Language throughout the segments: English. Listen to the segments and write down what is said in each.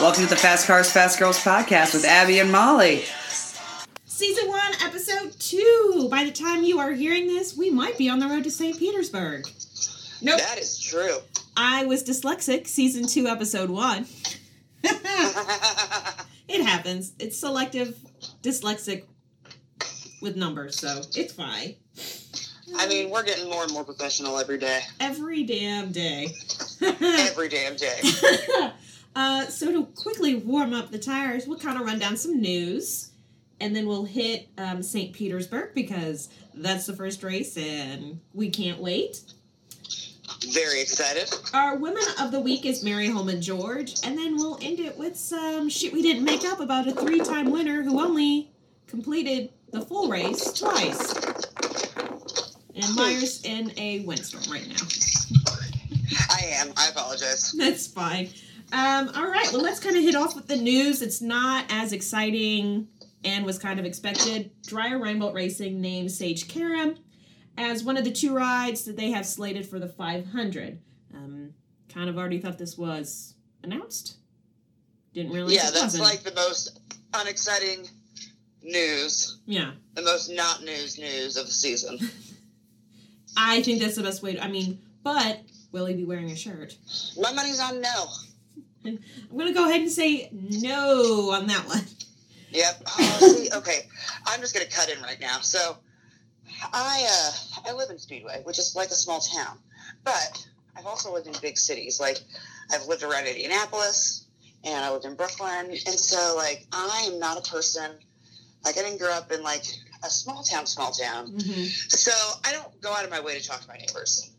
Welcome to the Fast Cars, Fast Girls podcast with Abby and Molly. Season 1, Episode 2. By the time you are hearing this, we might be on the road to St. Petersburg. Nope. That is true. I was dyslexic, Season 2, Episode 1. It happens. It's selective dyslexic with numbers, so it's fine. I mean, we're getting more and more professional every day. Every damn day. Every damn day. So to quickly warm up the tires, we'll kind of run down some news, and then we'll hit St. Petersburg because that's the first race, and we can't wait. Very excited. Our Women of the Week is Mary Holman George, and then we'll end it with some shit we didn't make up about a 3-time winner who only completed the full race twice. And Meyer's in a windstorm right now. I am. I apologize. That's fine. All right, well, let's kind of hit off with the news. It's not as exciting and was kind of expected. Dreyer Reinbold Racing named Sage Karam as one of the 2 rides that they have slated for the 500. Kind of already thought this was announced. Didn't realize it that's wasn't. like the most unexciting news. Yeah. The most not news of the season. I think that's the best way to, but will he be wearing a shirt? My money's on no. I'm going to go ahead and say no on that one. Yep. Oh, see, okay. I'm just going to cut in right now. So, I live in Speedway, which is like a small town. But I've also lived in big cities. Like, I've lived around Indianapolis, and I lived in Brooklyn. And so, like, I am not a person, like, I didn't grow up in, like, a small town. Mm-hmm. So, I don't go out of my way to talk to my neighbors.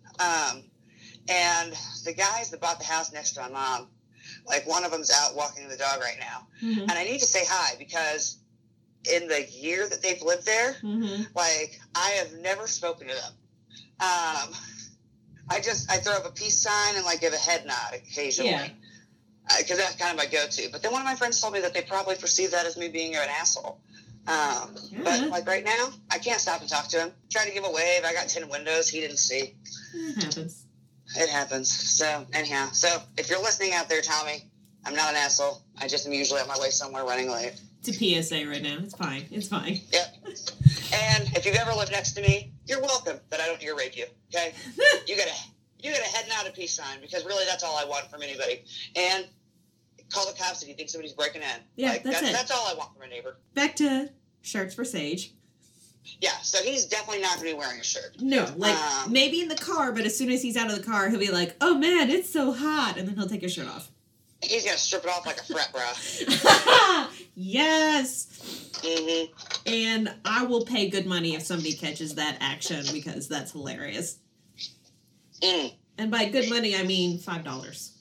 And the guys that bought the house next to my mom, like, one of them's out walking the dog right now. Mm-hmm. And I need to say hi because in the year that they've lived there, Mm-hmm. like, I have never spoken to them. I throw up a peace sign and, like, give a head nod occasionally. Yeah. Because that's kind of my go-to. But then one of my friends told me that they probably perceive that as me being an asshole. But, like, right now, I can't stop and talk to him. Tried to give a wave. I got 10 windows. He didn't see. It happens. It happens. So, anyhow. So, if you're listening out there, Tommy, I'm not an asshole. I just am usually on my way somewhere running late. It's a PSA right now. It's fine. It's fine. Yep. And if you've ever lived next to me, you're welcome that I don't ear rape you, okay? You got a head nod and peace sign because really that's all I want from anybody. And call the cops if you think somebody's breaking in. Yeah, like, that's it. That's all I want from a neighbor. Back to shirts for Sage. Yeah, so he's definitely not going to be wearing a shirt. No, like, maybe in the car, but as soon as he's out of the car, he'll be like, oh man, it's so hot, and then he'll take his shirt off. He's going to strip it off like a frat bra. Yes! Mm-hmm. And I will pay good money if somebody catches that action, because that's hilarious. Mm. And by good money, I mean $5.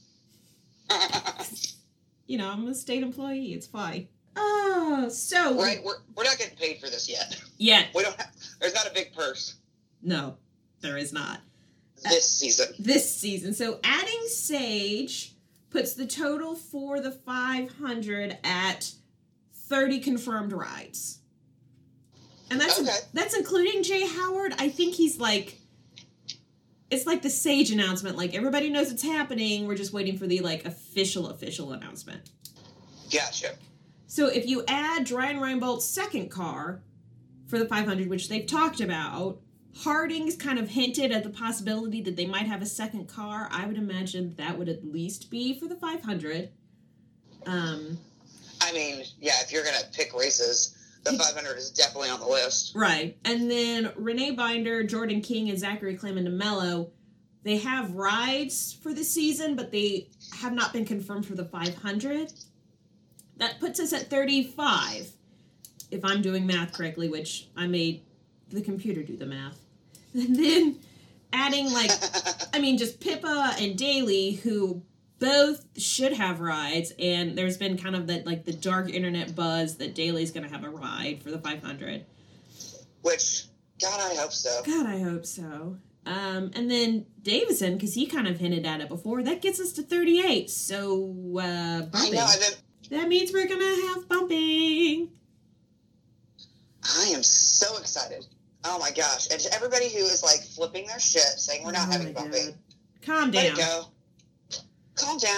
You know, I'm a state employee, it's fine. Oh, so... Right, we're not getting paid for this yet. Yet. There's not a big purse. No, there is not. This season. So adding Sage puts the total for the 500 at 30 confirmed rides. And that's including Jay Howard. I think he's like... It's like the Sage announcement. Like, everybody knows it's happening. We're just waiting for the, like, official announcement. Gotcha. So if you add Dreyer Reinbold's second car for the 500, which they've talked about, Harding's kind of hinted at the possibility that they might have a second car. I would imagine that would at least be for the 500. I mean, yeah, if you're going to pick races, the 500 is definitely on the list. Right. And then Renee Binder, Jordan King, and Zachary Clayman DeMello, they have rides for the season, but they have not been confirmed for the 500. That puts us at 35, if I'm doing math correctly, which I made the computer do the math. And then adding, just Pippa and Daly, who both should have rides, and there's been kind of the dark internet buzz that Daly's going to have a ride for the 500. Which, God, I hope so. God, I hope so. And then Davison, because he kind of hinted at it before, that gets us to 38. So, bumping. I know, that means we're going to have bumping. I am so excited. Oh my gosh. And to everybody who is flipping their shit, saying we're not having bumping. Calm down. Let it go. Calm down.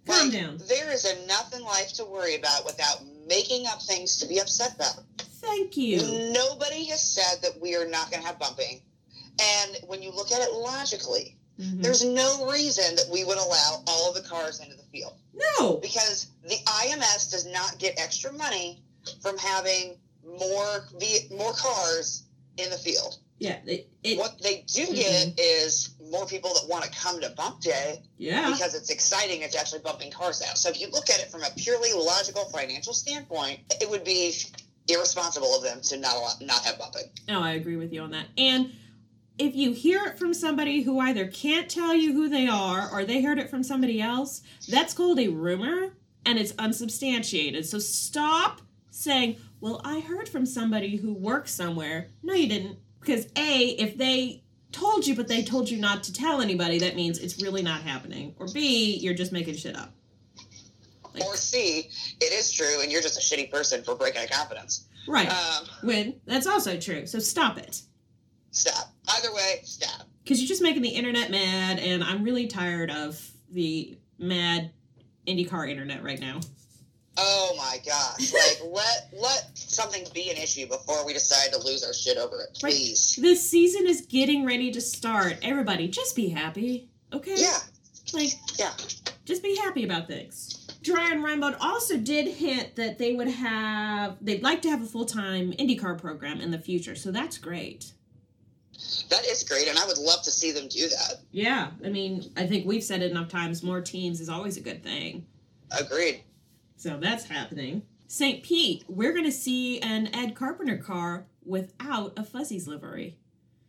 Calm down. There is enough in life to worry about without making up things to be upset about. Thank you. Nobody has said that we are not going to have bumping. And when you look at it logically, there's no reason that we would allow all of the cars into the field. No. Because the IMS does not get extra money from having more cars in the field. Yeah. What they do get is more people that want to come to bump day. Yeah. Because it's exciting. It's actually bumping cars out. So if you look at it from a purely logical financial standpoint, it would be irresponsible of them to not have bumping. Oh, I agree with you on that. And if you hear it from somebody who either can't tell you who they are or they heard it from somebody else, that's called a rumor and it's unsubstantiated. So stop saying, well, I heard from somebody who works somewhere. No, you didn't. Because A, if they told you but they told you not to tell anybody, that means it's really not happening. Or B, you're just making shit up. Like, or C, it is true and you're just a shitty person for breaking a confidence. Right. That's also true. So stop it. Stop. Either way, stop. Because you're just making the internet mad, and I'm really tired of the mad IndyCar internet right now. Oh my gosh. Like, let something be an issue before we decide to lose our shit over it, please. Right. This season is getting ready to start. Everybody, just be happy, okay? Yeah. Yeah. Just be happy about things. Dreyer and Reinbold also did hint that they'd like to have a full-time IndyCar program in the future, so that's great. That is great, and I would love to see them do that. Yeah, I mean, I think we've said it enough times, more teams is always a good thing. Agreed. So that's happening. St. Pete, we're going to see an Ed Carpenter car without a Fuzzies livery.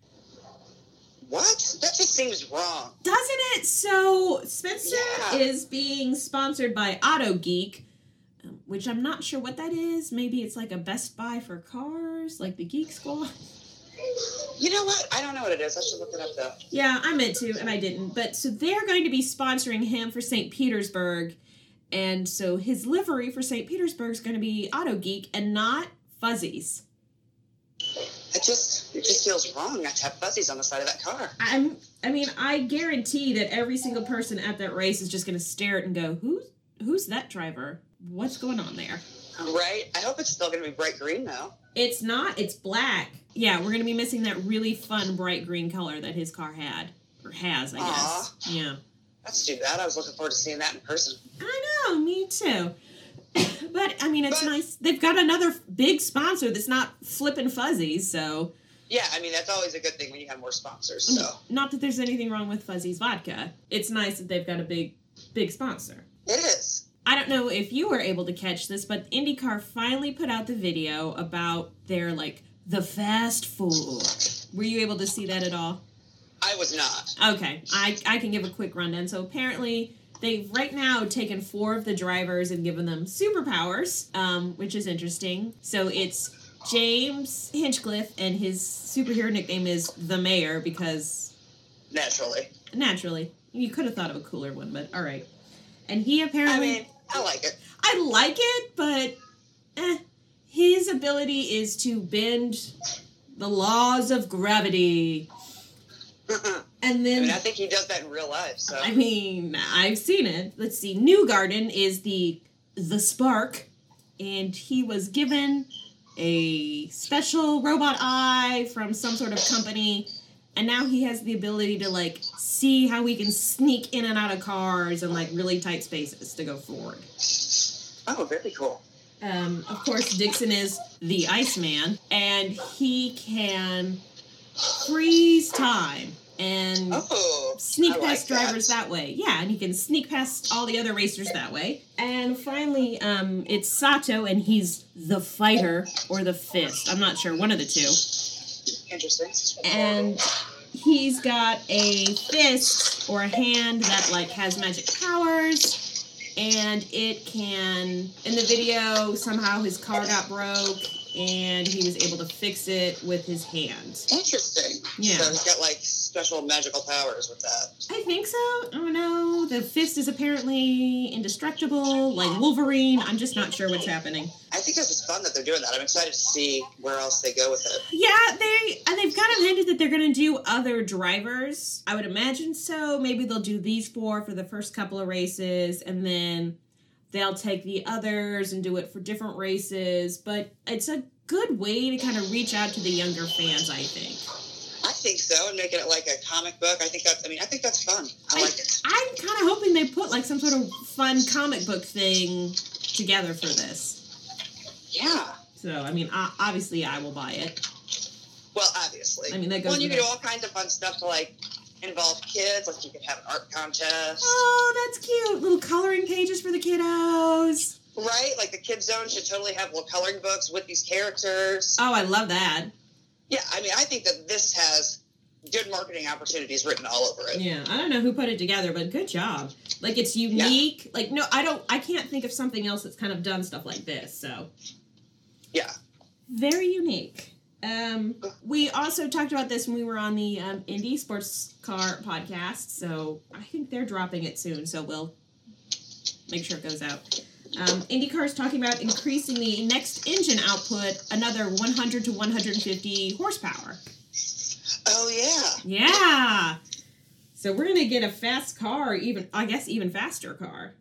What? That just seems wrong. Doesn't it? So Spencer is being sponsored by Auto Geek, which I'm not sure what that is. Maybe it's like a Best Buy for cars, like the Geek Squad. You know what? I don't know what it is. I should look it up, though. Yeah, I meant to, and I didn't. But so they're going to be sponsoring him for St. Petersburg. And so his livery for St. Petersburg is going to be Auto Geek and not Fuzzies. It just feels wrong not to have Fuzzies on the side of that car. I guarantee that every single person at that race is just going to stare at it and go, who's that driver? What's going on there? Right? I hope it's still going to be bright green, though. It's not. It's black. Yeah, we're going to be missing that really fun bright green color that his car had. Or has, I guess. Yeah. That's too bad. I was looking forward to seeing that in person. I know, me too. But, I mean, it's nice. They've got another big sponsor that's not flipping Fuzzies, so... Yeah, I mean, that's always a good thing when you have more sponsors, so... Not that there's anything wrong with Fuzzies Vodka. It's nice that they've got a big sponsor. It is. I don't know if you were able to catch this, but IndyCar finally put out the video about their, the fast food. Were you able to see that at all? I was not. Okay, I can give a quick rundown. So apparently, they've right now taken 4 of the drivers and given them superpowers, which is interesting. So it's James Hinchcliffe, and his superhero nickname is the Mayor because... Naturally. You could have thought of a cooler one, but all right. And he apparently... I mean, I like it. I like it, but his ability is to bend the laws of gravity. And then... I think he does that in real life, so... I mean, I've seen it. Let's see. Newgarden is the Spark, and he was given a special robot eye from some sort of company, and now he has the ability to, see how he can sneak in and out of cars in, really tight spaces to go forward. Oh, very cool. Of course, Dixon is the Iceman, and he can freeze time and sneak past drivers that way. Yeah, and he can sneak past all the other racers that way. And finally, it's Sato, and he's the Fighter or the Fist. I'm not sure, one of the two. Interesting. And he's got a fist or a hand that has magic powers, and it can, in the video, somehow his car got broke and he was able to fix it with his hand. Interesting. Yeah. So he's got special magical powers with that. I think so. I don't know. The fist is apparently indestructible, like Wolverine. I'm just not sure what's happening. I think this is fun that they're doing that. I'm excited to see where else they go with it. Yeah, they've kind of hinted that they're going to do other drivers. I would imagine so. Maybe they'll do these 4 for the first couple of races, and then they'll take the others and do it for different races. But it's a good way to kind of reach out to the younger fans, I think. I think so, and making it like a comic book. I think that's fun. I like it. I'm kind of hoping they put like some sort of fun comic book thing together for this. Yeah. So, I mean, obviously I will buy it. Well, obviously. I mean, that goes. Well, you can do all kinds of fun stuff to like involve kids. Like you can have an art contest. Oh, that's cute. Little coloring pages for the kiddos. Right? Like the kids zone should totally have little coloring books with these characters. Oh, I love that. Yeah, I mean, I think that this has good marketing opportunities written all over it. Yeah, I don't know who put it together, but good job. Like, it's unique. Yeah. Like, no, I can't think of something else that's kind of done stuff like this, so. Yeah. Very unique. We also talked about this when we were on the Indie Sports Car podcast, so I think they're dropping it soon, so we'll make sure it goes out. IndyCar is talking about increasing the next engine output another 100 to 150 horsepower. Oh, yeah. Yeah. So we're going to get a fast car, even faster car.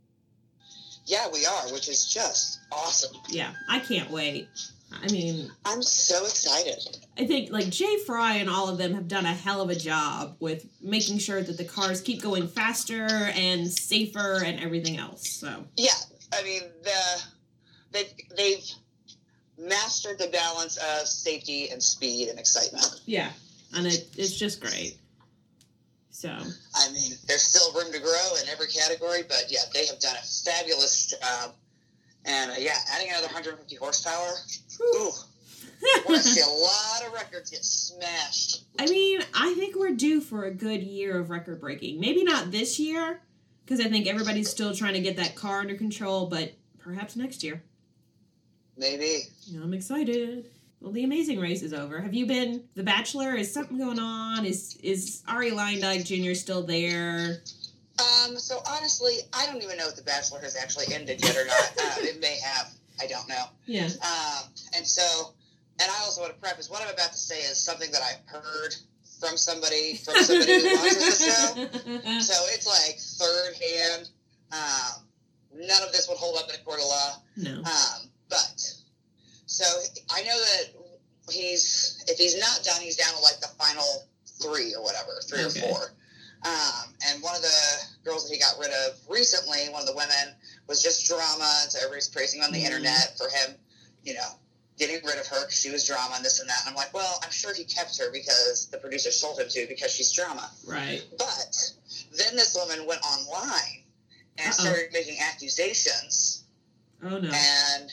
Yeah, we are, which is just awesome. Yeah, I can't wait. I mean, I'm so excited. I think like Jay Fry and all of them have done a hell of a job with making sure that the cars keep going faster and safer and everything else. So yeah, I mean they've mastered the balance of safety and speed and excitement. Yeah, and it's just great. So I mean, there's still room to grow in every category, but yeah, they have done a fabulous job. And adding another 150 horsepower. Ooh, I want to see a lot of records get smashed. I mean, I think we're due for a good year of record breaking. Maybe not this year, because I think everybody's still trying to get that car under control, but perhaps next year. Maybe. I'm excited. Well, the Amazing Race is over. Have you been The Bachelor? Is something going on? Is Ari Leindyke Jr. still there? So honestly, I don't even know if The Bachelor has actually ended yet or not. It may have. I don't know. Yeah. And I also want to preface what I'm about to say is something that I've heard from somebody who watches the show. So it's like third hand. None of this would hold up in a court of law. No. But so I know that if he's not done, he's down to like the final 3 or whatever, 3 or 4. And one of the girls that he got rid of recently, one of the women, was just drama, and so everybody's praising on the internet for him, getting rid of her because she was drama and this and that. And I'm like, well, I'm sure he kept her because the producer sold him to because she's drama. Right. But then this woman went online and started making accusations. Oh, no. And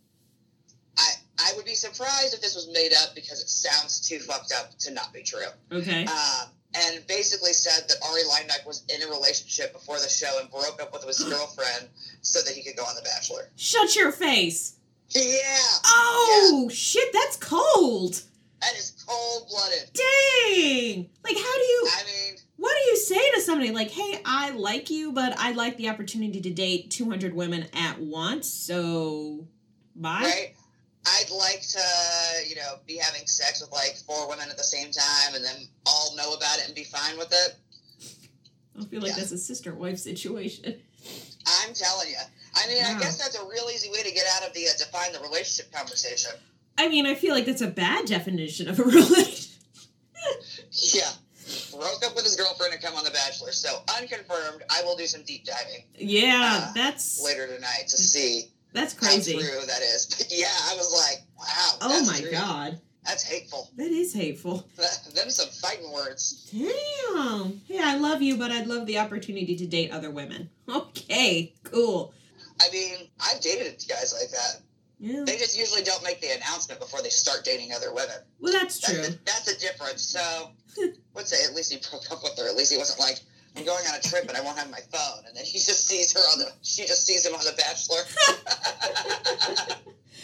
I would be surprised if this was made up because it sounds too fucked up to not be true. Okay. And basically said that Ari Leindyke was in a relationship before the show and broke up with his girlfriend so that he could go on The Bachelor. Shut your face. Yeah. Oh, yeah. Shit, that's cold. That is cold-blooded. Dang. Like, how do you... I mean... What do you say to somebody like, hey, I like you, but I'd like the opportunity to date 200 women at once, so bye? Right? I'd like to, be having sex with like 4 women at the same time and then all know about it and be fine with it. I feel like that's a sister-wife situation. I'm telling you. I mean, Wow. I guess that's a real easy way to get out of the define the relationship conversation. I mean, I feel like that's a bad definition of a relationship. Yeah. Broke up with his girlfriend and come on The Bachelor. So, unconfirmed, I will do some deep diving. Yeah, that's... later tonight to see... That's crazy. How true that is. But yeah, I was like, wow. Oh my true. God. That's hateful. That is hateful. Them some fighting words. Damn. Hey, I love you, but I'd love the opportunity to date other women. Okay, cool. I mean, I've dated guys like that. Yeah. They just usually don't make the announcement before they start dating other women. Well, that's true. That's a difference. So, let's say at least he broke up with her. At least he wasn't like, I'm going on a trip and I won't have my phone. And then she just sees him on The Bachelor.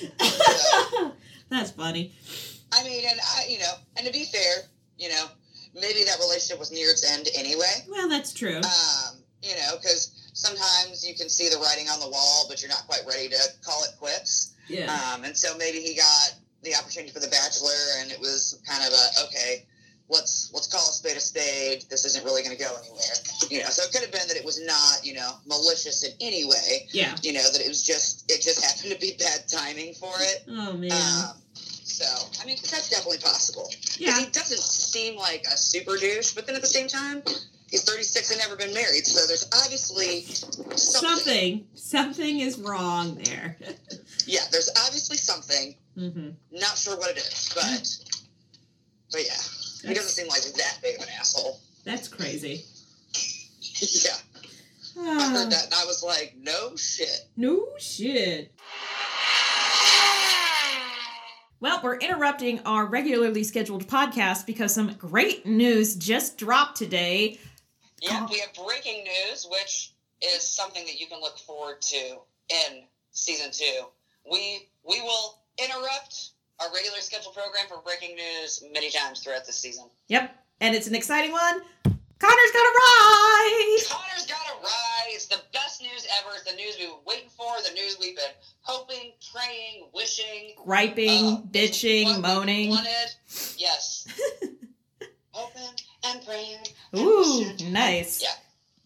So, that's funny. I mean, and to be fair, maybe that relationship was near its end anyway. Well, that's true. You know, because sometimes you can see the writing on the wall, but you're not quite ready to call it quits. Yeah. And so maybe he got the opportunity for The Bachelor, and it was kind of okay, let's call a spade a spade. This isn't really going to go anywhere. You know, so it could have been that it was not, malicious in any way. Yeah. You know, that it just happened to be bad timing for it. Oh, man. So, I mean, that's definitely possible. Yeah. He doesn't seem like a super douche, but then at the same time, he's 36 and never been married, so there's obviously something. Something is wrong there. Yeah, there's obviously something. Mm-hmm. Not sure what it is, but yeah. He doesn't seem like that big of an asshole. That's crazy. Yeah. I heard that and I was like, no shit. No shit. Well, we're interrupting our regularly scheduled podcast because some great news just dropped today. Yeah, we have breaking news, which is something that you can look forward to in season 2. We will interrupt our regular scheduled program for breaking news many times throughout this season. Yep, and it's an exciting one. Connor's got a ride! Connor's got a ride. It's the best news ever. It's the news we've been waiting for, the news we've been hoping, praying, wishing. Griping, bitching, moaning. Wanted. Yes. Hoping and praying. And Ooh, wishing. nice. Yeah.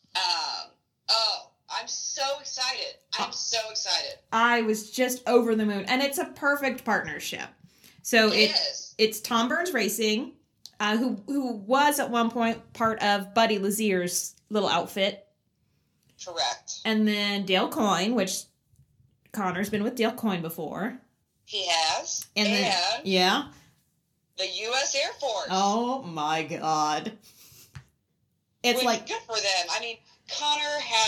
I'm so excited. I'm so excited. I was just over the moon, and it's a perfect partnership. So it's Tom Burns Racing, who was at one point part of Buddy Lazier's little outfit. Correct. And then Dale Coyne, which Connor's been with Dale Coyne before. He has. And then, yeah. The U.S. Air Force. Oh my God. It's like good for them. I mean, Connor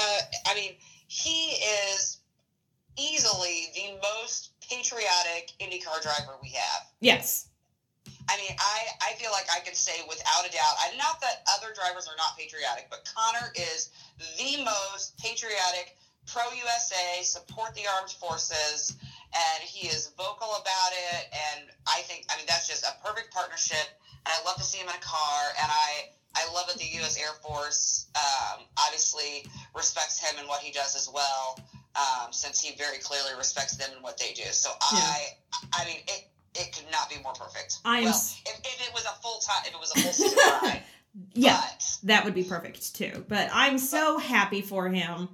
he is easily the most patriotic IndyCar driver we have. Yes. I mean, I feel like I could say without a doubt, not that other drivers are not patriotic, but Connor is the most patriotic, pro-USA, support the armed forces, and he is vocal about it, and I mean, that's just a perfect partnership, and I love to see him in a car, and I love that the U.S. Air Force obviously respects him and what he does as well, since he very clearly respects them and what they do. So I mean, it could not be more perfect. If it was a full season ride. Yeah, that would be perfect too. But I'm so happy for him.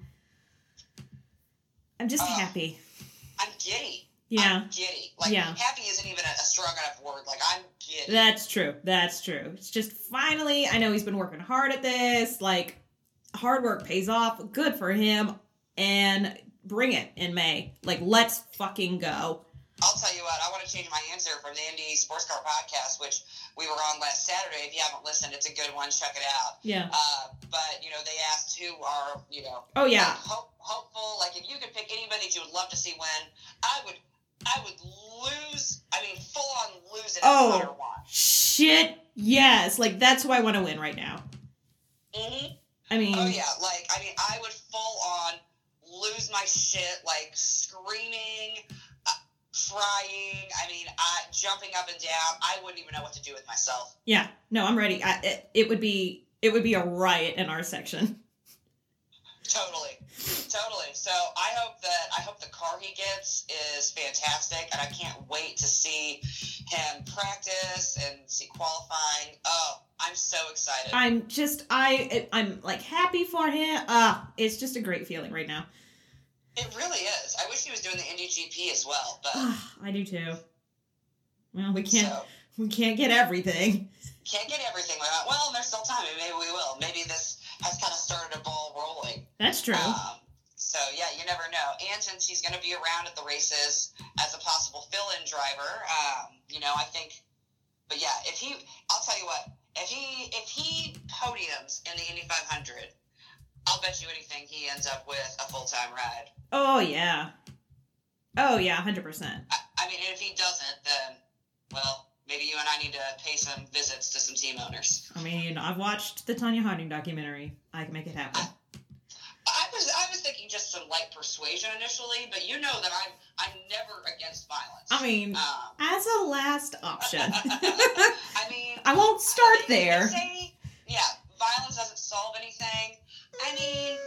I'm just happy. I'm giddy. Yeah. I'm giddy. Happy isn't even a strong enough word. I'm giddy. That's true. It's just finally, I know he's been working hard at this. Hard work pays off. Good for him. And bring it in May. Let's fucking go. I'll tell you what, I want to change my answer from the Indy Sports Car Podcast, which we were on last Saturday. If you haven't listened, it's a good one. Check it out. Yeah. But, they asked who are, oh, yeah. hopeful. If you could pick anybody that you would love to see win, I would lose. I mean, full on lose it if Connor won. Shit. Yes. That's who I want to win right now. Mm-hmm. I mean. Oh, yeah. I would full on lose my shit, screaming, crying, jumping up and down. I wouldn't even know what to do with myself. Yeah, no, I'm ready. It would be a riot in our section. Totally. So I hope the car he gets is fantastic, and I can't wait to see him practice and see qualifying. Oh, I'm so excited. I'm happy for him. It's just a great feeling right now. It really is. I wish he was doing the Indy GP as well, but I do too. Well, we can't get everything. Can't get everything. Well, there's still time. Maybe we will. Maybe this has kind of started a ball rolling. That's true. So yeah, you never know. And since he's going to be around at the races as a possible fill-in driver, I think. But yeah, I'll tell you what. If he podiums in the Indy 500. I'll bet you anything he ends up with a full-time ride. Oh, yeah. 100%. I mean, and if he doesn't, then, well, maybe you and I need to pay some visits to some team owners. I mean, I've watched the Tanya Harding documentary. I can make it happen. I was thinking just some light persuasion initially, but you know that I'm never against violence. I mean, as a last option. I mean, I won't start there. Violence doesn't solve anything. I mean,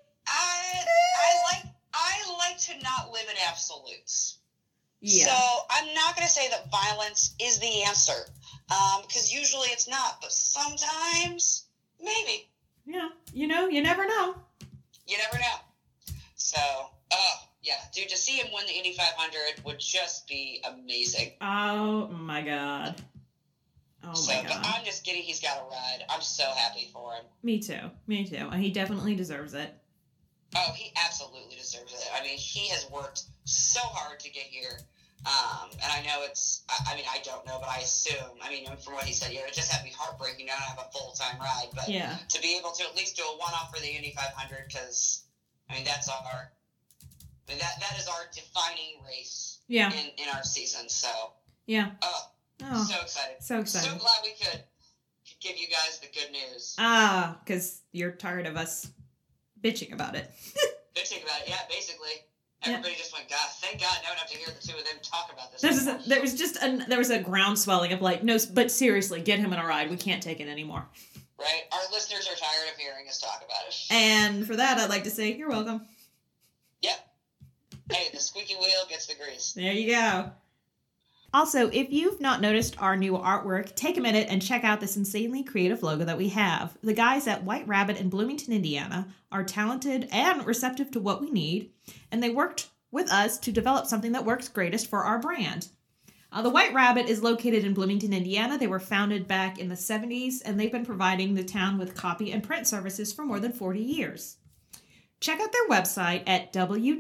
I like to not live in absolutes. Yeah. So I'm not going to say that violence is the answer, because usually it's not, but sometimes maybe. Yeah, you never know. You never know. So, dude, to see him win the Indy 500 would just be amazing. Oh my god. But I'm just giddy he's got a ride. I'm so happy for him. Me too. And he definitely deserves it. Oh, he absolutely deserves it. I mean, he has worked so hard to get here. And I know I don't know, but I assume, from what he said, it just had to be heartbreaking not to have a full-time ride. But to be able to at least do a one-off for the Indy 500, because, that's that is our defining race in our season. So, so excited. So excited. So glad we could give you guys the good news. Because you're tired of us bitching about it. Bitching about it, basically. Everybody just went, God, thank God, now I don't have to hear the two of them talk about this. There was a groundswelling of like, no, but seriously, get him on a ride. We can't take it anymore. Right? Our listeners are tired of hearing us talk about it. And for that, I'd like to say, you're welcome. Yep. Hey, the squeaky wheel gets the grease. There you go. Also, if you've not noticed our new artwork, take a minute and check out this insanely creative logo that we have. The guys at White Rabbit in Bloomington, Indiana are talented and receptive to what we need, and they worked with us to develop something that works greatest for our brand. The White Rabbit is located in Bloomington, Indiana. They were founded back in the 70s, and they've been providing the town with copy and print services for more than 40 years. Check out their website at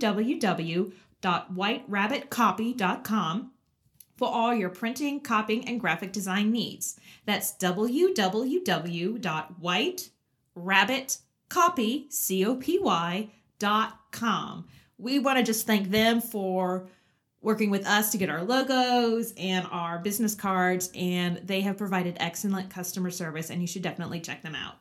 www.whiterabbitcopy.com for all your printing, copying, and graphic design needs. That's www.whiterabbitcopy.com. We want to just thank them for working with us to get our logos and our business cards, and they have provided excellent customer service, and you should definitely check them out.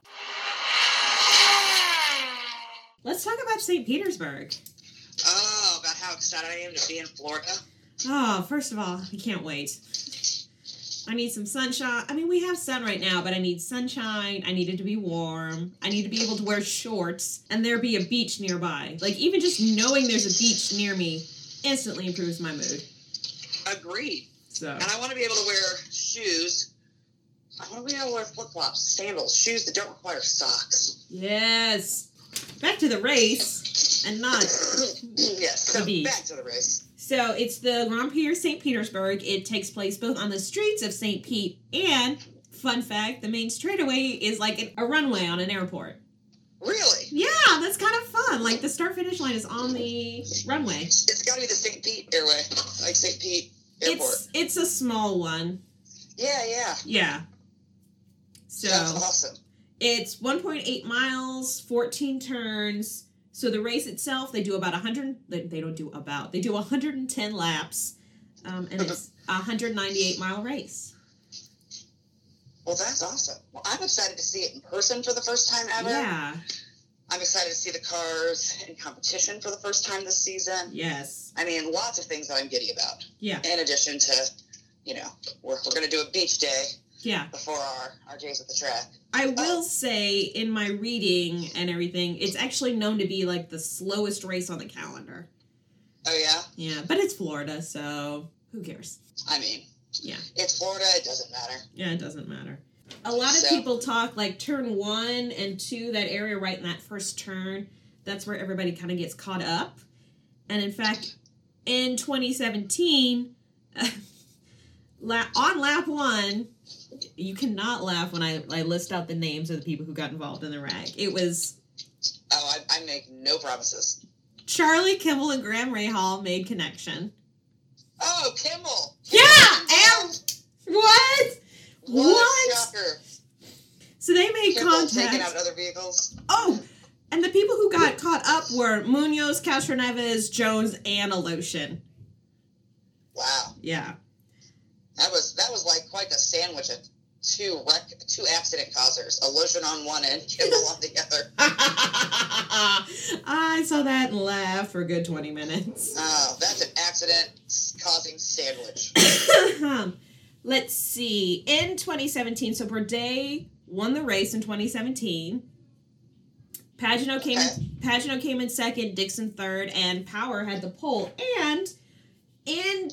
Let's talk about St. Petersburg. Oh, about how excited I am to be in Florida. Oh, first of all, I can't wait. I need some sunshine. We have sun right now, but I need sunshine. I need it to be warm. I need to be able to wear shorts and there be a beach nearby. Like, even just knowing there's a beach near me instantly improves my mood. Agreed. So. And I want to be able to wear shoes. I want to be able to wear flip-flops, sandals, shoes that don't require socks. Yes. Back to the race and not the beach. Back to the race. So it's the Grand Prix St. Petersburg. It takes place both on the streets of St. Pete and, fun fact, the main straightaway is like a runway on an airport. Really? Yeah, that's kind of fun. Like, the start-finish line is on the runway. It's got to be the St. Pete Airway, like St. Pete Airport. It's a small one. Yeah. Yeah. So that's awesome. It's 1.8 miles, 14 turns. So the race itself, they do about 100. They do 110 laps, and it's a 198-mile race. Well, that's awesome. Well, I'm excited to see it in person for the first time ever. Yeah. I'm excited to see the cars in competition for the first time this season. Yes. Lots of things that I'm giddy about. Yeah. In addition to, we're going to do a beach day. Yeah. Before our days at the track. I will say, in my reading and everything, it's actually known to be like the slowest race on the calendar. Oh, yeah? Yeah, but it's Florida, so who cares? Yeah. It's Florida, it doesn't matter. Yeah, it doesn't matter. A lot of people talk like turn 1 and 2, that area right in that first turn, that's where everybody kind of gets caught up. And in fact, in 2017, on lap 1, you cannot laugh when I list out the names of the people who got involved in the wreck. It was... Oh, I make no promises. Charlie Kimball and Graham Rahal made connection. Oh, Kimball! Yeah! And... What? What? Shocker. So they made Kimball contact. Taking out other vehicles. Oh! And the people who got caught up were Munoz, Castroneves, Jones, and Aloshin. Wow. Yeah. That was like quite a sandwich of two accident causers. Aloshin on one end, Kimball on the other. I saw that and laughed for a good 20 minutes. Oh, that's an accident-causing sandwich. Let's see. In 2017, so Bourdais won the race in 2017. Pagenaud came in second, Dixon third, and Power had the pole. And in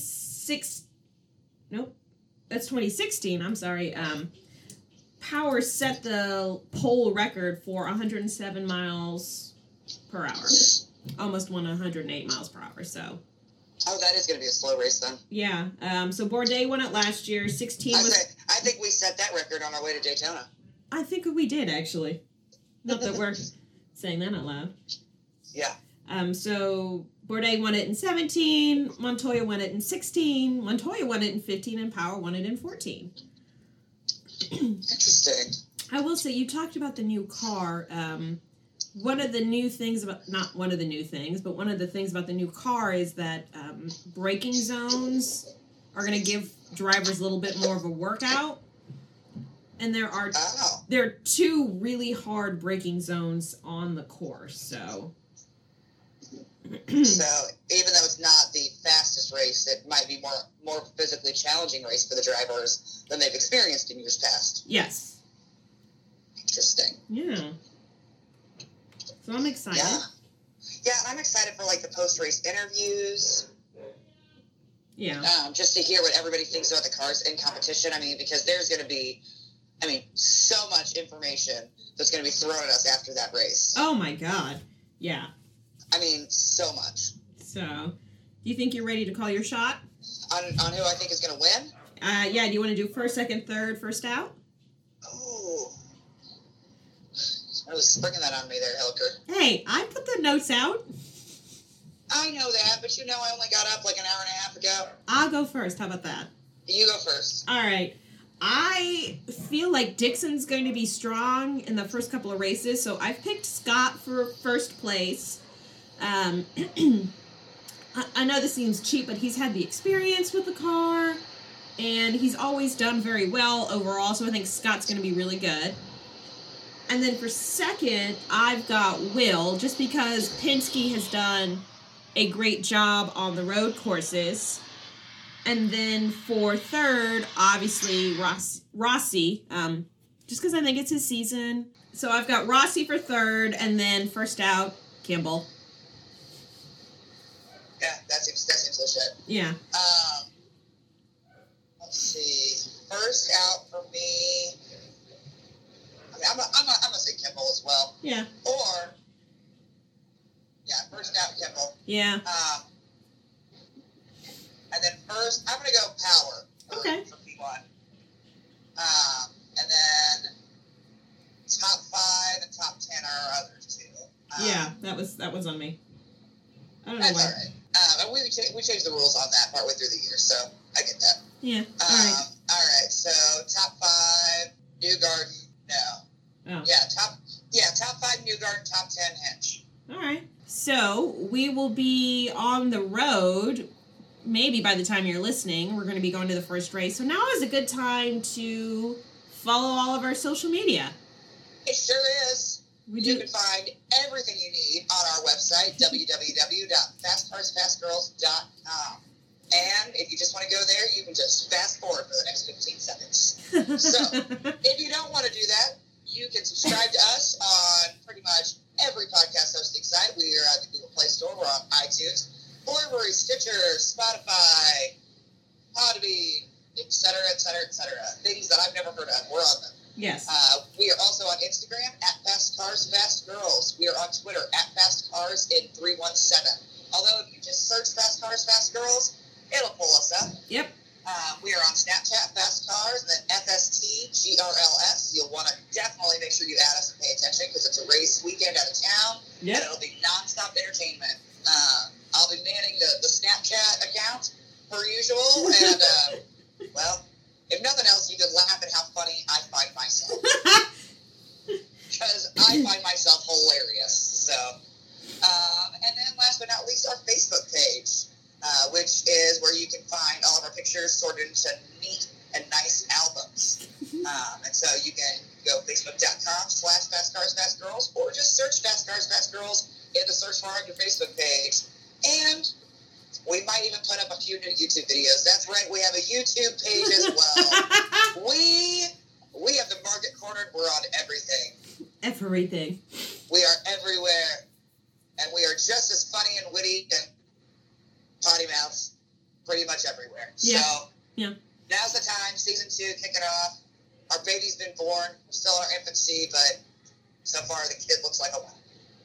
2016, I'm sorry, Power set the pole record for 107 miles per hour. Almost won 108 miles per hour, so. Oh, that is going to be a slow race then. Yeah, so Bourdais won it last year. 16 was... I think we set that record on our way to Daytona. I think we did, actually. Not that we're saying that out loud. Yeah. So Bourdais won it in 17, Montoya won it in 16, Montoya won it in 15, and Power won it in 14. Interesting. I will say, you talked about the new car. One of the things about the new car is that braking zones are going to give drivers a little bit more of a workout. And there are 2 really hard braking zones on the course, so. So even though it's not the fastest race, it might be more physically challenging race for the drivers than they've experienced in years past. Yes. Interesting. Yeah. So I'm excited. Yeah, and I'm excited for like the post-race interviews. Yeah. Just to hear what everybody thinks about the cars in competition. I mean, because there's going to be, so much information that's going to be thrown at us after that race. Oh my God. Yeah. So much. So, do you think you're ready to call your shot? On who I think is going to win? Yeah, do you want to do first, second, third, first out? Oh. I was springing that on me there, Hilker. Hey, I put the notes out. I know that, but I only got up like an hour and a half ago. I'll go first. How about that? You go first. All right. I feel like Dixon's going to be strong in the first couple of races, so I've picked Scott for first place. I know this seems cheap, but he's had the experience with the car, and he's always done very well overall, so I think Scott's going to be really good. And then for second, I've got Will, just because Penske has done a great job on the road courses. And then for third, obviously, Rossi, just because I think it's his season. So I've got Rossi for third, and then first out, Kimball. Yeah, that seems legit. Yeah. Let's see. First out for me. I'm gonna say Kimball as well. Yeah. Or, first out Kimball. Yeah. And then first, I'm gonna go Power. Okay. For P1. And then top 5 and top 10 are our others too. Yeah, that was on me. I don't know that's why. All right. And we changed the rules on that partway through the year, so I get that. Yeah. All right. All right. So top 5, Newgarden. No. Oh. Top 5 Newgarden, top 10 Hinch. All right. So we will be on the road. Maybe by the time you're listening, we're going to be going to the first race. So now is a good time to follow all of our social media. It sure is. You can find everything you need on our website, www.fastcarsfastgirls.com. And if you just want to go there, you can just fast forward for the next 15 seconds. So if you don't want to do that, you can subscribe to us on pretty much every podcast hosting site. We are at the Google Play Store. We're on iTunes, Blueberry, Stitcher, Spotify, Podbean, etc., etc., etc. Things that I've never heard of. We're on them. Yes. We are also on Instagram at Fast Cars Fast Girls. We are on Twitter at Fast Cars in 317. Although if you just search Fast Cars Fast Girls, it'll pull us up. Yep. We are on Snapchat, Fast Cars, and then FSTGRLS. You'll want to definitely make sure you add us and pay attention because it's a race weekend out of town. Yep. And it'll be nonstop entertainment. I'll be manning the Snapchat account per usual. And, if nothing else, you can laugh at how funny I find myself. Because I find myself hilarious. So, and then last but not least, our Facebook page. Which is where you can find all of our pictures sorted into neat and nice albums. And so you can go facebook.com/FastCarsFastGirls, or just search Fast Cars Fast Girls in the search bar on your Facebook page. And we might even put up a few new YouTube videos. That's right, we have a YouTube page as well. We have the market cornered. We're on everything. Everything. We are everywhere. And we are just as funny and witty and potty mouths pretty much everywhere. Yeah. So yeah. Now's the time. Season 2, kick it off. Our baby's been born. We're still in our infancy, but so far the kid looks like a wow.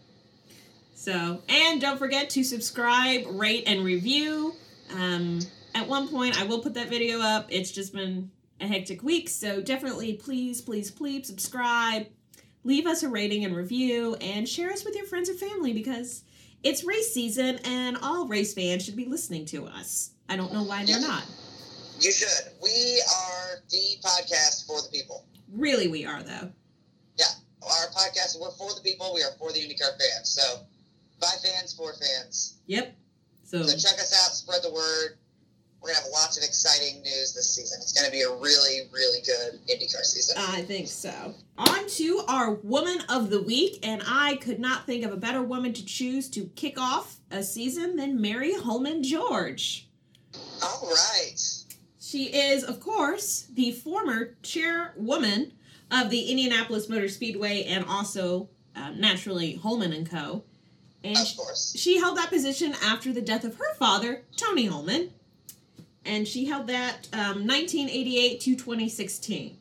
So, and don't forget to subscribe, rate, and review. At one point, I will put that video up. It's just been a hectic week, so definitely please subscribe. Leave us a rating and review, and share us with your friends and family, because it's race season, and all race fans should be listening to us. I don't know why they're not. You should. We are the podcast for the people. Really, we are, though. Yeah. Our podcast, we're for the people. We are for the IndyCar fans. So, by fans, for fans. Yep. So check us out. Spread the word. We're going to have lots of exciting news this season. It's going to be a really, really good IndyCar season. I think so. On to our Woman of the Week, and I could not think of a better woman to choose to kick off a season than Mary Holman George. All right. She is, of course, the former chairwoman of the Indianapolis Motor Speedway, and also, naturally, Holman & Co. And of course. She held that position after the death of her father, Tony Holman. And she held that 1988 to 2016.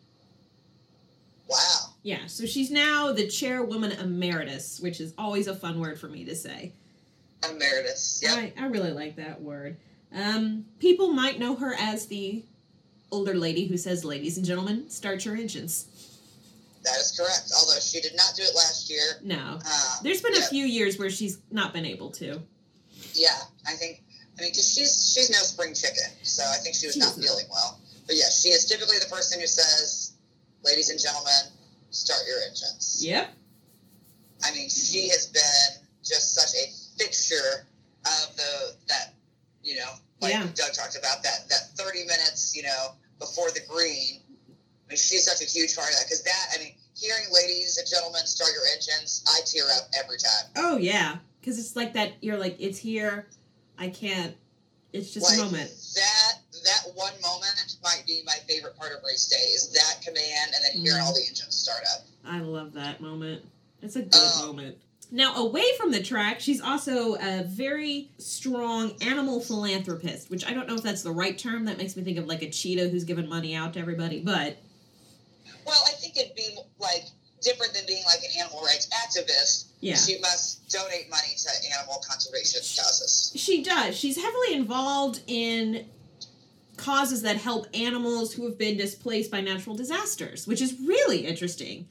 Wow. Yeah, so she's now the chairwoman emeritus, which is always a fun word for me to say. Emeritus, yep. I really like that word. People might know her as the older lady who says, "Ladies and gentlemen, start your engines." That is correct, although she did not do it last year. No. There's been a few years where she's not been able to. Yeah, I mean, because she's no spring chicken, so I think she was not feeling well. But yeah, she is typically the person who says, "Ladies and gentlemen, start your engines." Yep. I mean, she has been just such a fixture of that, Doug talked about, that 30 minutes, before the green. I mean, she's such a huge part of that, because hearing "Ladies and gentlemen, start your engines," I tear up every time. Oh, yeah, because it's like that, you're like, it's here, I can't, it's just a moment. That one moment might be my favorite part of race day, is that command and then hearing all the engines start up. I love that moment. It's a good moment. Now, away from the track, she's also a very strong animal philanthropist, which I don't know if that's the right term. That makes me think of like a cheetah who's giving money out to everybody, but... Well, I think it'd be, different than being, an animal rights activist. Yeah. She must donate money to animal conservation causes. She does. She's heavily involved in causes that help animals who have been displaced by natural disasters, which is really interesting.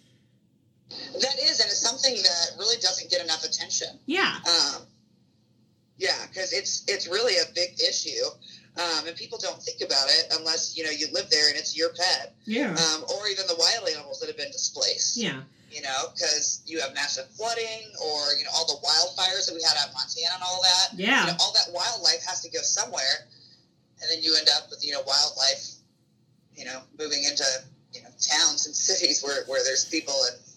That is, and it's something that really doesn't get enough attention. Yeah. Because it's really a big issue. And people don't think about it unless, you live there and it's your pet. Yeah. Or even the wild animals that have been displaced. Yeah. Because you have massive flooding or, all the wildfires that we had out in Montana and all that. Yeah. All that wildlife has to go somewhere. And then you end up with, wildlife, moving into, towns and cities where there's people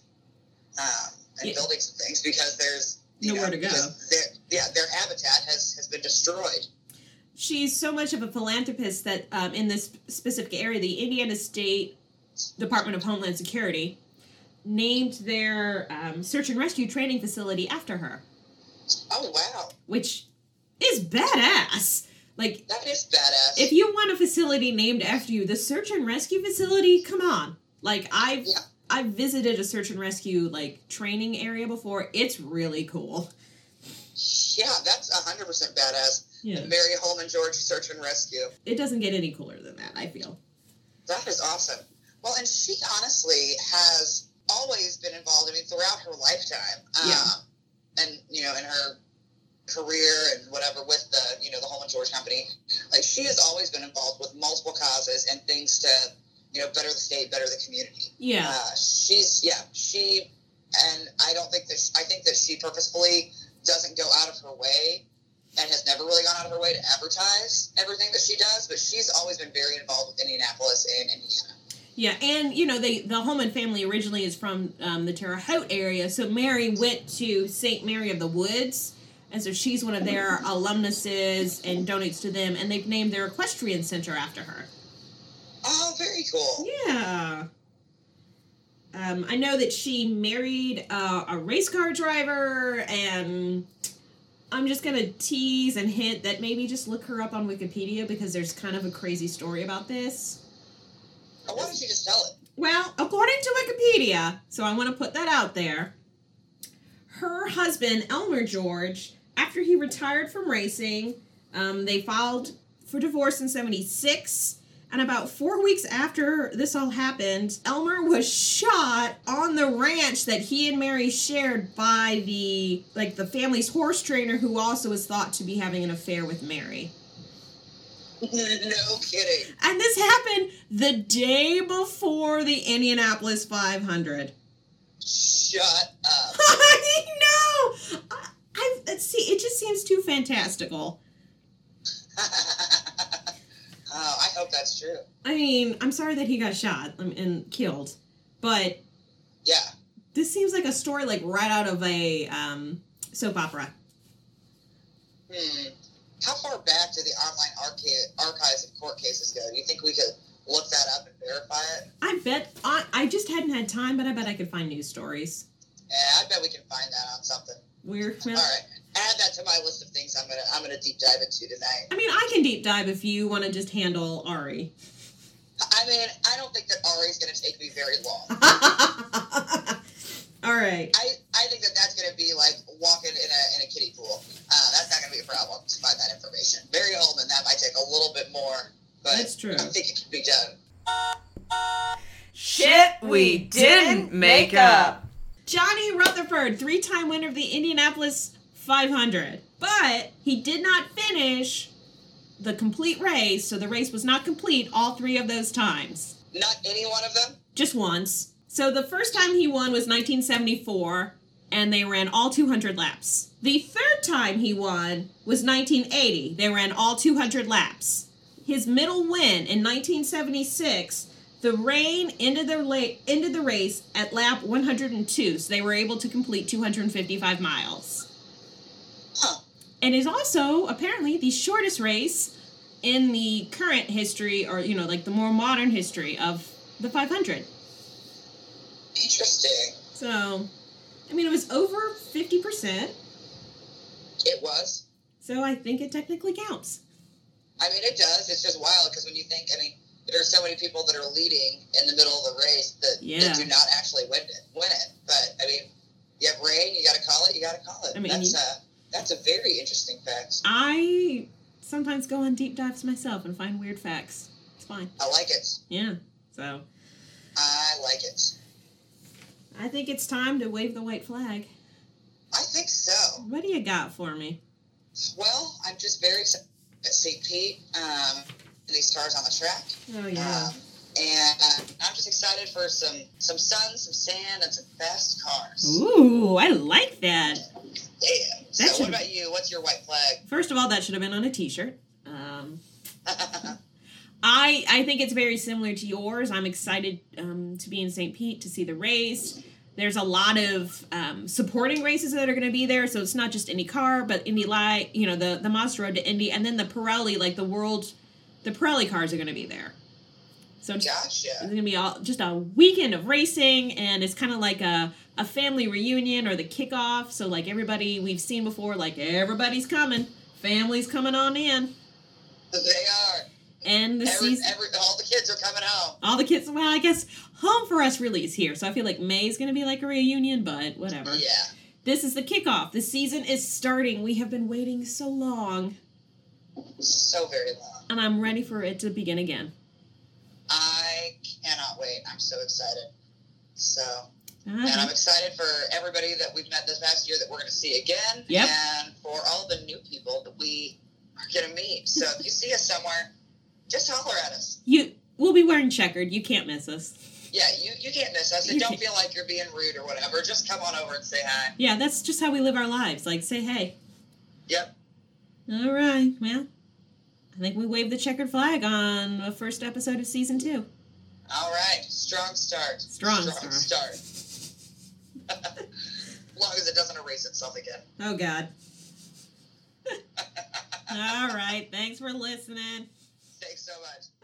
and buildings and things, because there's nowhere to go. Their habitat has been destroyed. She's so much of a philanthropist that in this specific area, the Indiana State Department of Homeland Security named their search and rescue training facility after her. Oh, wow. Which is badass. That is badass. If you want a facility named after you, the search and rescue facility, come on. I've visited a search and rescue training area before. It's really cool. Yeah, that's 100% badass. Yeah. Mary Holman George Search and Rescue. It doesn't get any cooler than that, I feel. That is awesome. Well, and she honestly has always been involved, throughout her lifetime. And, in her career and whatever with the, the Holman George Company, she has always been involved with multiple causes and things to, better the state, better the community. Yeah. I think that she purposefully doesn't go out of her way and has never really gone out of her way to advertise everything that she does, but she's always been very involved with Indianapolis and Indiana. Yeah, and, the Holman family originally is from the Terre Haute area, so Mary went to St. Mary of the Woods, and so she's one of their alumnuses and donates to them, and they've named their equestrian center after her. Oh, very cool. Yeah. I know that she married a race car driver, and I'm just going to tease and hint that maybe just look her up on Wikipedia because there's kind of a crazy story about this. Why don't you just tell it? Well, according to Wikipedia, so I want to put that out there, her husband, Elmer George, after he retired from racing, they filed for divorce in 1976. And about 4 weeks after this all happened, Elmer was shot on the ranch that he and Mary shared by the family's horse trainer, who also is thought to be having an affair with Mary. No kidding. And this happened the day before the Indianapolis 500. Shut up. I know! Let's see, it just seems too fantastical. Oh, I hope that's true. I mean, I'm sorry that he got shot and killed, but yeah, this seems like a story right out of a soap opera. How far back do the online archives of court cases go? Do you think we could look that up and verify it? I just hadn't had time, but I bet I could find news stories. Yeah, I bet we can find that on something. All right, add that to my list of things I'm gonna deep dive into tonight. I mean, I can deep dive if you want to just handle Ari. I mean, I don't think that Ari's gonna take me very long. All right. I think that's gonna be like walking in a kiddie pool. That's not gonna be a problem to find that information. Barry Holman, that might take a little bit more, but that's true. I think it can be done. Shit we didn't make up. Johnny Rutherford, 3-time winner of the Indianapolis 500. But he did not finish the complete race, so the race was not complete all 3 of those times. Not any one of them? Just once. So the first time he won was 1974, and they ran all 200 laps. The third time he won was 1980. They ran all 200 laps. His middle win in 1976, the rain ended the race at lap 102, so they were able to complete 255 miles. Huh. And is also, apparently, the shortest race in the current history, or, the more modern history of the 500. Interesting. So, I mean, it was over 50%. It was. So I think it technically counts. I mean, it does. It's just wild, because when you think, there are so many people that are leading in the middle of the race that do not actually win it. But, you have rain, you got to call it, that's a very interesting fact. I sometimes go on deep dives myself and find weird facts. It's fine. I like it. Yeah, so. I like it. I think it's time to wave the white flag. I think so. What do you got for me? Well, I'm just very excited at St. Pete. These cars on the track. Oh, yeah. And I'm just excited for some sun, some sand, and some fast cars. Ooh, I like that. Yeah. So what about you? What's your white flag? First of all, that should have been on a t-shirt. I think it's very similar to yours. I'm excited to be in St. Pete to see the race. There's a lot of supporting races that are going to be there, so it's not just IndyCar, but Indy Light, the Monster Road to Indy, and then the Pirelli, the Pirelli cars are going to be there. So gotcha. It's going to be just a weekend of racing, and it's kind of like a family reunion or the kickoff. So, everybody we've seen before, everybody's coming. Family's coming on in. They are. And season... all the kids are coming home. All the kids, well, I guess home for us really is here. So I feel like May's going to be like a reunion, but whatever. Yeah. This is the kickoff. The season is starting. We have been waiting so long. So very long. And I'm ready for it to begin again. I cannot wait. I'm so excited. So, and I'm excited for everybody that we've met this past year that we're going to see again. Yep. And for all the new people that we are going to meet. So if you see us somewhere, just holler at us. We'll be wearing checkered. You can't miss us. Yeah, you can't miss us. And don't feel like you're being rude or whatever. Just come on over and say hi. Yeah, that's just how we live our lives. Say hey. Yep. All right. Well, I think we waved the checkered flag on the first episode of season 2. All right. Strong start. Strong start. As long as it doesn't erase itself again. Oh, God. All right. Thanks for listening. Thanks so much.